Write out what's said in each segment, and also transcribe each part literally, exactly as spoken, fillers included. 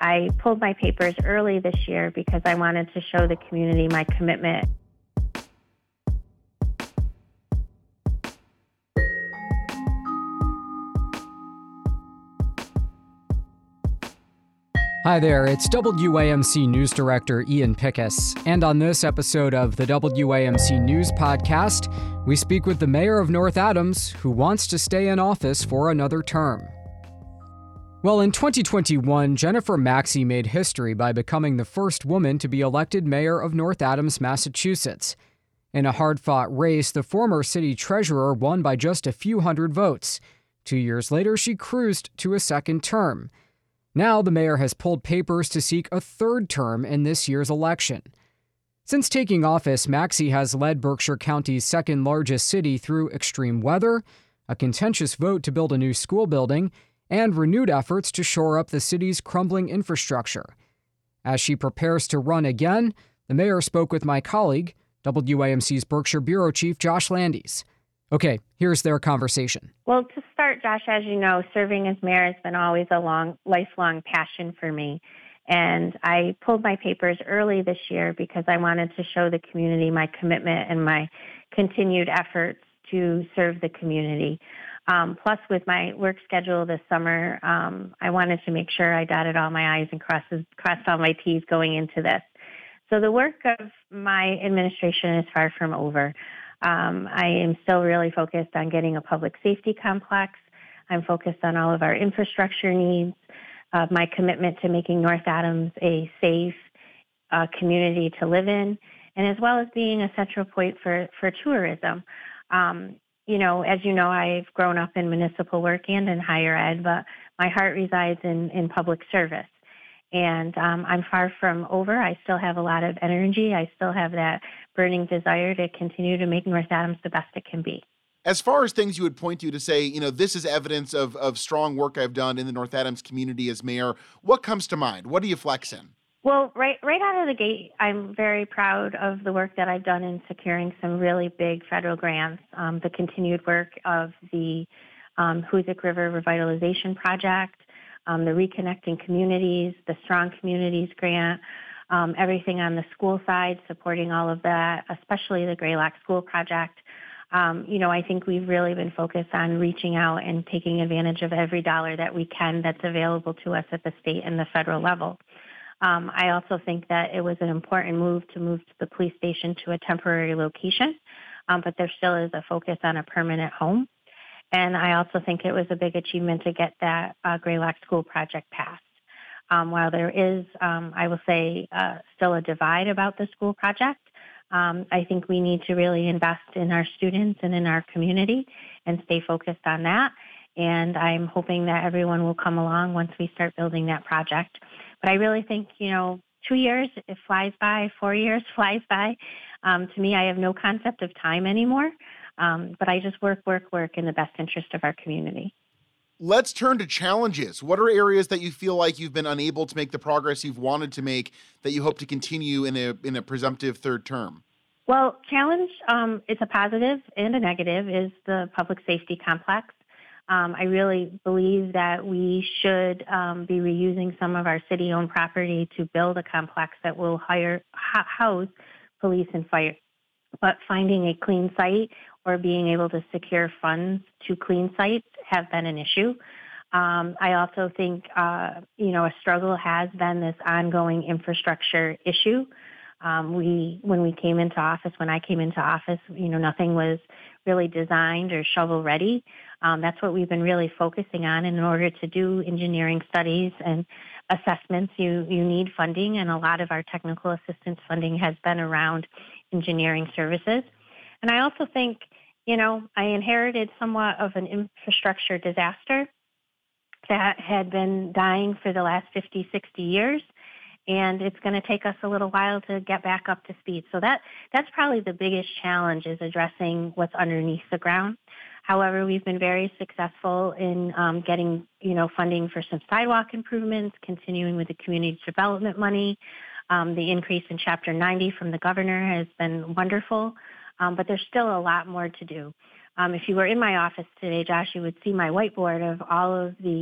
I pulled my papers early this year because I wanted to show the community my commitment. Hi there, it's W A M C News Director Ian Pickus, and on this episode of the W A M C News Podcast, we speak with the mayor of North Adams, who wants to stay in office for another term. Well, in twenty twenty-one, Jennifer Maxey made history by becoming the first woman to be elected mayor of North Adams, Massachusetts. In a hard-fought race, the former city treasurer won by just a few hundred votes. Two years later, she cruised to a second term. Now the mayor has pulled papers to seek a third term in this year's election. Since taking office, Maxey has led Berkshire County's second largest city through extreme weather, a contentious vote to build a new school building, and renewed efforts to shore up the city's crumbling infrastructure. As she prepares to run again, the mayor spoke with my colleague, W A M C's Berkshire Bureau Chief Josh Landis. Okay, here's their conversation. Well, to start, Josh, as you know, serving as mayor has been always a long, lifelong passion for me. And I pulled my papers early this year because I wanted to show the community my commitment and my continued efforts to serve the community. Um, plus, with my work schedule this summer, um, I wanted to make sure I dotted all my I's and crosses, crossed all my T's going into this. So the work of my administration is far from over. Um, I am still really focused on getting a public safety complex. I'm focused on all of our infrastructure needs, uh, my commitment to making North Adams a safe uh, community to live in, and as well as being a central point for, for tourism. Um, you know, as you know, I've grown up in municipal work and in higher ed, but my heart resides in, in public service. And um, I'm far from over. I still have a lot of energy. I still have that burning desire to continue to make North Adams the best it can be. As far as things you would point to to say, you know, this is evidence of, of strong work I've done in the North Adams community as mayor, what comes to mind? What do you flex in? Well, right right out of the gate, I'm very proud of the work that I've done in securing some really big federal grants, um, the continued work of the um, Hoosick River Revitalization Project, Um, the Reconnecting Communities, the Strong Communities Grant, um, everything on the school side, supporting all of that, especially the Greylock School Project. Um, you know, I think we've really been focused on reaching out and taking advantage of every dollar that we can that's available to us at the state and the federal level. Um, I also think that it was an important move to move to the police station to a temporary location, um, but there still is a focus on a permanent home. And I also think it was a big achievement to get that uh, Greylock School Project passed. Um, while there is, um, I will say, uh, still a divide about the school project, um, I think we need to really invest in our students and in our community and stay focused on that. And I'm hoping that everyone will come along once we start building that project. But I really think, you know, two years, it flies by, four years flies by. Um, to me, I have no concept of time anymore. Um, but I just work, work, work in the best interest of our community. Let's turn to challenges. What are areas that you feel like you've been unable to make the progress you've wanted to make that you hope to continue in a in a presumptive third term? Well, challenge, um, it's a positive and a negative, is the public safety complex. Um, I really believe that we should um, be reusing some of our city-owned property to build a complex that will hire, house police and fire. But finding a clean site or being able to secure funds to clean sites have been an issue. Um, I also think, uh, you know, a struggle has been this ongoing infrastructure issue. Um, we, when we came into office, when I came into office, you know, nothing was really designed or shovel ready. Um, that's what we've been really focusing on. And in order to do engineering studies and assessments, you, you need funding, and a lot of our technical assistance funding has been around engineering services. And I also think, you know, I inherited somewhat of an infrastructure disaster that had been dying for the last fifty, sixty years. And it's going to take us a little while to get back up to speed. So that that's probably the biggest challenge, is addressing what's underneath the ground. However, we've been very successful in um, getting, you know, funding for some sidewalk improvements, continuing with the community development money. Um, the increase in Chapter ninety from the governor has been wonderful, um, but there's still a lot more to do. Um, if you were in my office today, Josh, you would see my whiteboard of all of the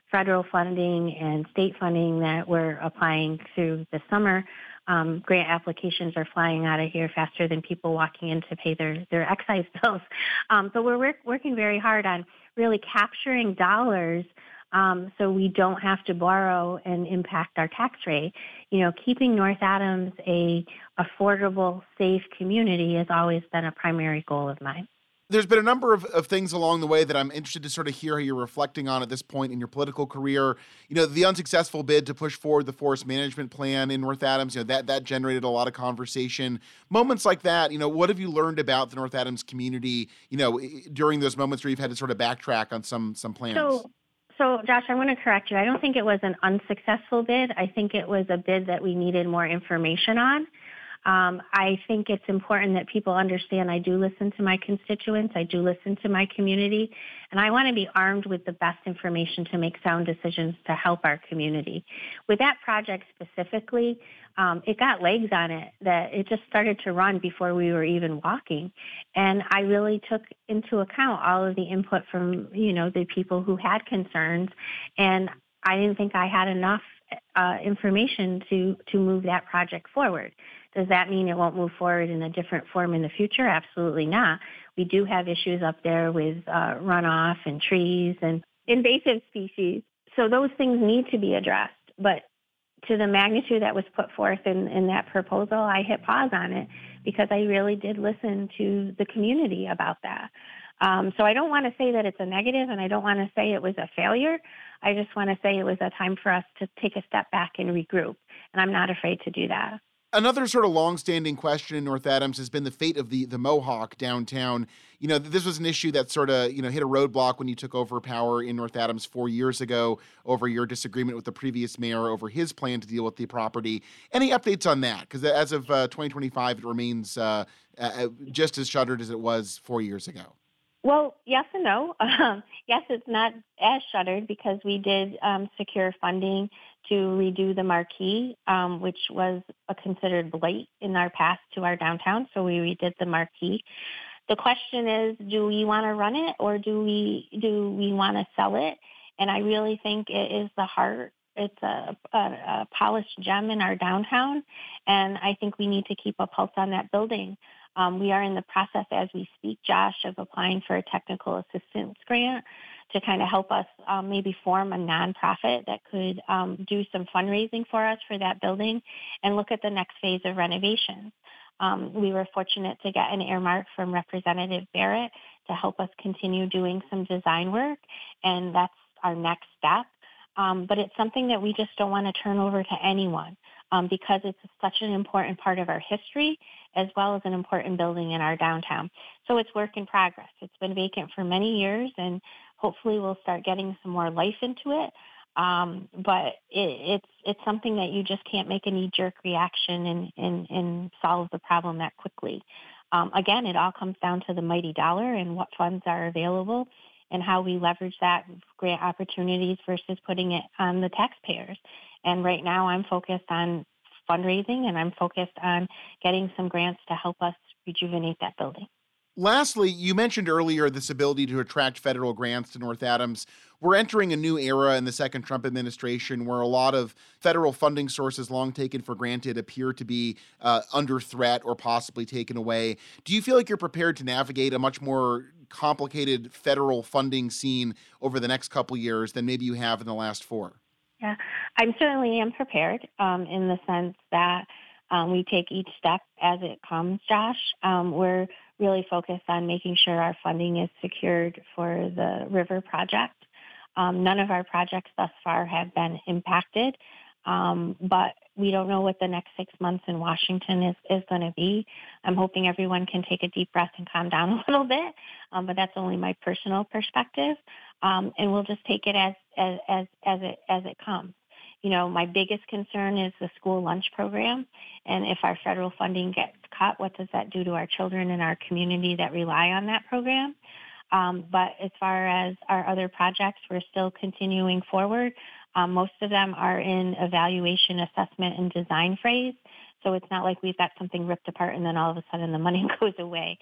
federal funding and state funding that we're applying through the summer. Um, grant applications are flying out of here faster than people walking in to pay their, their excise bills. Um, but we're work, working very hard on really capturing dollars um, so we don't have to borrow and impact our tax rate. You know, keeping North Adams a affordable, safe community has always been a primary goal of mine. There's been a number of, of things along the way that I'm interested to sort of hear how you're reflecting on at this point in your political career. You know, the unsuccessful bid to push forward the forest management plan in North Adams, you know, that, that generated a lot of conversation. Moments like that, you know, what have you learned about the North Adams community, you know, during those moments where you've had to sort of backtrack on some, some plans? So, so Josh, I want to correct you. I don't think it was an unsuccessful bid. I think it was a bid that we needed more information on. Um, I think it's important that people understand I do listen to my constituents, I do listen to my community, and I want to be armed with the best information to make sound decisions to help our community. With that project specifically, um, it got legs on it, that it just started to run before we were even walking. And I really took into account all of the input from, you know, the people who had concerns, and I didn't think I had enough uh, information to, to move that project forward. Does that mean it won't move forward in a different form in the future? Absolutely not. We do have issues up there with uh, runoff and trees and invasive species. So those things need to be addressed. But to the magnitude that was put forth in, in that proposal, I hit pause on it because I really did listen to the community about that. Um, so I don't want to say that it's a negative, and I don't want to say it was a failure. I just want to say it was a time for us to take a step back and regroup, and I'm not afraid to do that. Another sort of longstanding question in North Adams has been the fate of the the Mohawk downtown. You know, this was an issue that sort of, you know, hit a roadblock when you took over power in North Adams four years ago over your disagreement with the previous mayor over his plan to deal with the property. Any updates on that? Because as of uh, twenty twenty-five, it remains uh, uh, just as shuttered as it was four years ago. Well, yes and no. Um, yes, it's not as shuttered because we did um, secure funding to redo the marquee, um, which was a considered blight in our path to our downtown. So we redid the marquee. The question is, do we want to run it or do we do we want to sell it? And I really think it is the heart. It's a, a, a polished gem in our downtown, and I think we need to keep a pulse on that building. Um, we are in the process as we speak, Josh, of applying for a technical assistance grant to kind of help us um, maybe form a nonprofit that could um, do some fundraising for us for that building and look at the next phase of renovations. Um, we were fortunate to get an earmark from Representative Barrett to help us continue doing some design work, and that's our next step. Um, but it's something that we just don't want to turn over to anyone um, because it's such an important part of our history as well as an important building in our downtown. So it's work in progress. It's been vacant for many years, and hopefully we'll start getting some more life into it. Um, but it, it's it's something that you just can't make a knee-jerk reaction and, and, and solve the problem that quickly. Um, again, it all comes down to the mighty dollar and what funds are available and how we leverage that grant opportunities versus putting it on the taxpayers. And right now I'm focused on fundraising, and I'm focused on getting some grants to help us rejuvenate that building. Lastly, you mentioned earlier this ability to attract federal grants to North Adams. We're entering a new era in the second Trump administration where a lot of federal funding sources long taken for granted appear to be uh, under threat or possibly taken away. Do you feel like you're prepared to navigate a much more complicated federal funding scene over the next couple years than maybe you have in the last four? Yeah, I certainly am prepared um, in the sense that um, we take each step as it comes, Josh. Um, we're really focused on making sure our funding is secured for the river project. Um, none of our projects thus far have been impacted, um, but we don't know what the next six months in Washington is, is going to be. I'm hoping everyone can take a deep breath and calm down a little bit, um, but that's only my personal perspective, um, and we'll just take it as, as, as, as, it, as it comes. You know, my biggest concern is the school lunch program, and if our federal funding gets cut, what does that do to our children in our community that rely on that program? Um, but as far as our other projects, we're still continuing forward. Um, most of them are in evaluation, assessment, and design phase. So it's not like we've got something ripped apart and then all of a sudden the money goes away.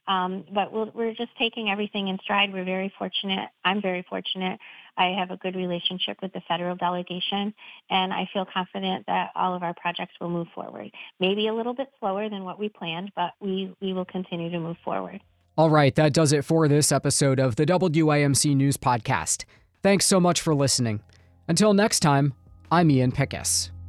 Um, but we'll, we're just taking everything in stride. We're very fortunate. I'm very fortunate. I have a good relationship with the federal delegation, and I feel confident that all of our projects will move forward. Maybe a little bit slower than what we planned, but we, we will continue to move forward. All right, that does it for this episode of the W A M C News Podcast. Thanks so much for listening. Until next time, I'm Ian Pickus.